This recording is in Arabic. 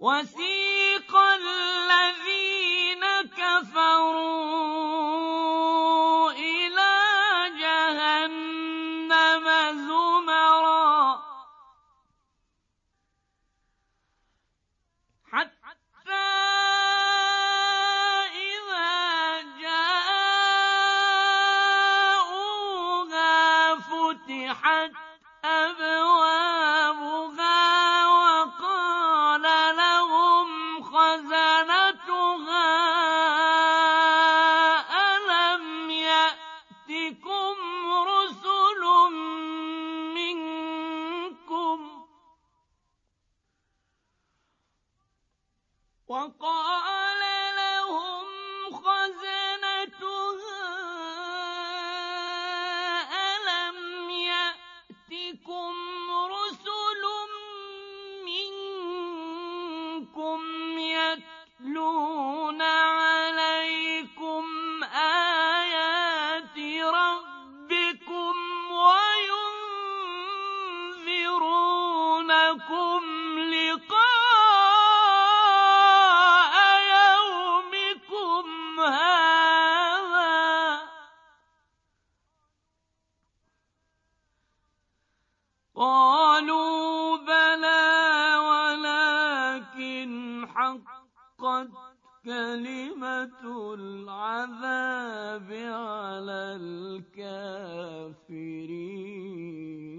وَسِيقَ الَّذِينَ كَفَرُوا إِلَىٰ جَهَنَّمَ زُمَرًا حَتَّىٰ إِذَا جَاءُوهَا فُتِحَتْ أَبْوَابُهَا وَقَالَ لَهُمْ خَزَنَتُهَا أَلَمْ يَأْتِكُمْ رُسُلٌ مِّنكُمْ يَتْلُونَ عَلَيْكُمْ آيَاتِ رَبِّكُمْ وَيُنذِرُونَكُمْ لِقَاءَ يَوْمِكُمْ هَٰذَا ۚ قَالُوا بَلَىٰ وَلَٰكِنْ حَقَّتْ كَلِمَةُ الْعَذَابِ عَلَى الْكَافِرِينَ.